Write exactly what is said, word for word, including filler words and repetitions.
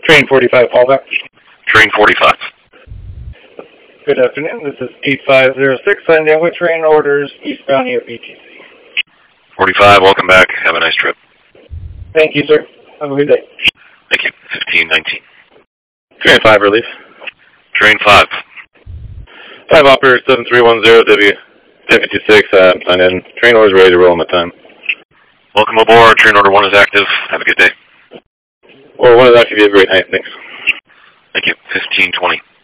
Train forty-five, callback. Train forty-five. Good afternoon, this is eight five zero six, signed in with train orders eastbound here at B T C. forty-five, welcome back. Have a nice trip. Thank you, sir. Have a good day. Thank you. fifteen nineteen. Train five, relief. Train five. five operator seven three one zero W fifty-six, uh, signed in. Train orders ready to roll on my time. Welcome aboard. Train order one is active. Have a good day. Or one is actually a great night, thanks. Thank you. fifteen twenty.